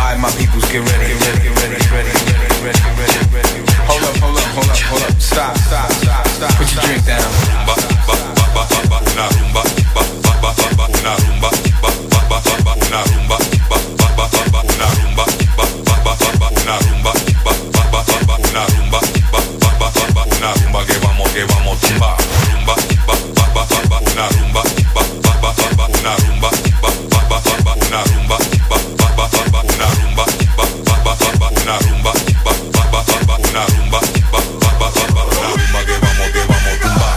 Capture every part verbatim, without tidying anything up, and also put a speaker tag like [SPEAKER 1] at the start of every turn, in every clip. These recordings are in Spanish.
[SPEAKER 1] Alright, my peoples, get ready, get ready, get ready, get ready, get ready, get ready, get ready. Hold up, hold up, hold up, hold up. Stop, stop, stop, stop. Put your drink down. Ba ba ba ba ba ba una rumba, ba ba ba ba ba una rumba, ba ba ba ba ba una rumba, ba ba ba ba ba una rumba, ba ba ba ba ba una rumba, ba ba ba ba ba una rumba, ba ba ba ba ba una rumba que vamos que vamos tumba. Rumba, ba ba ba ba ba una rumba, ba ba ba ba ba una rumba, ba ba ba ba ba una rumba, ba ba ba ba ba una rumba, ba ba ba ba ba una rumba, ba ba ba ba ba una rumba, ba ba ba ba ba una rumba que vamos que vamos tumba.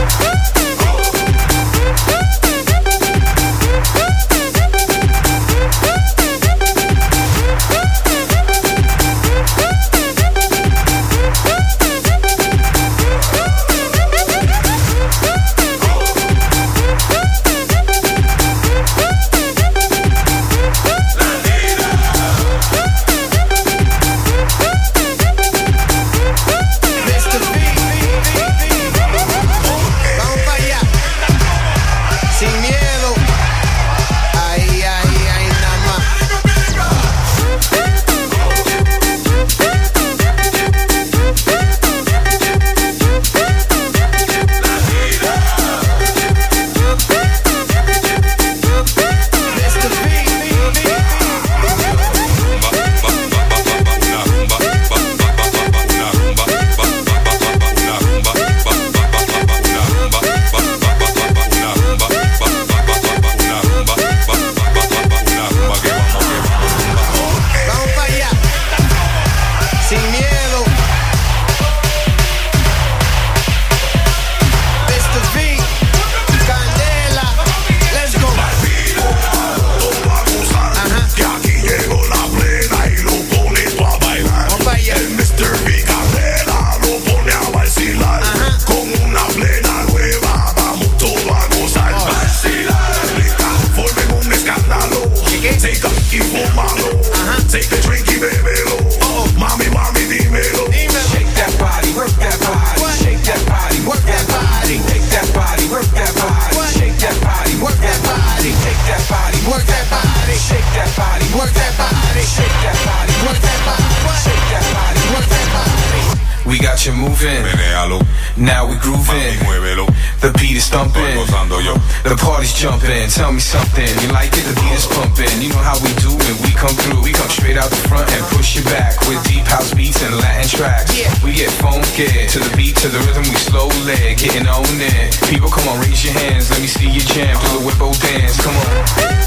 [SPEAKER 2] Now we grooving, the beat is thumping, the party's jumping. Tell me something, you like it? The beat is pumping. You know how we do when we come through. We come straight out the front and push you back with deep house beats and Latin tracks. We get funky to the beat, to the rhythm. We slowly getting on it. People, come on, raise your hands. Let me see you jam to the whippo dance. Come on.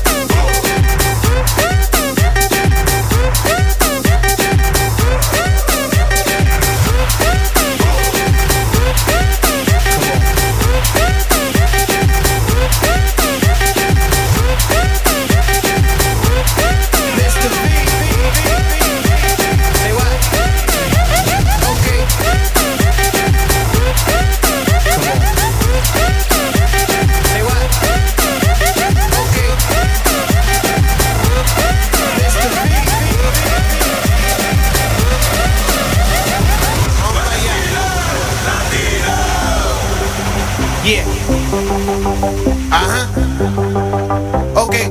[SPEAKER 3] Yeah. Uh-huh. Okay.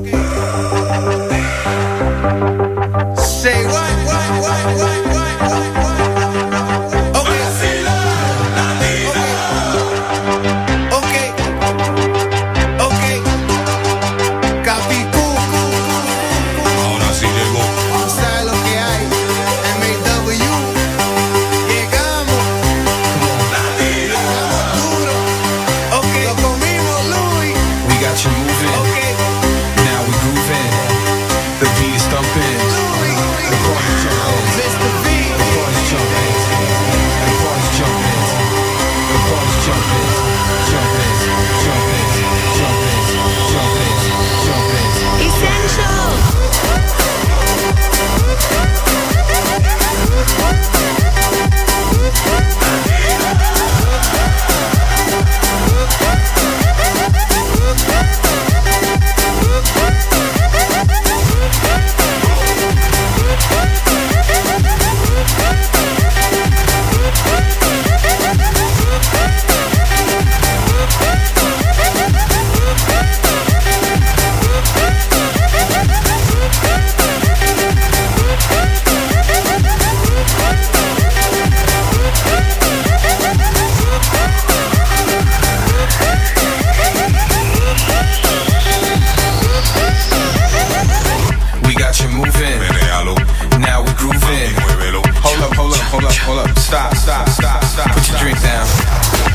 [SPEAKER 3] Say what, what, what, what, what, what, what? Okay. Okay. Okay. Capicú.
[SPEAKER 1] Ahora sí llegó.
[SPEAKER 3] ¿Sabes lo que hay? M A W. Llegamos. Llegamos duro. Okay. Lo comimos, Louis.
[SPEAKER 2] We got you moving.
[SPEAKER 3] Okay.
[SPEAKER 2] Now we grooving. The beat is thumping.
[SPEAKER 3] Louis.
[SPEAKER 2] The party's jumping.
[SPEAKER 3] Mister
[SPEAKER 2] stop, stop, stop, stop. Put your drink down.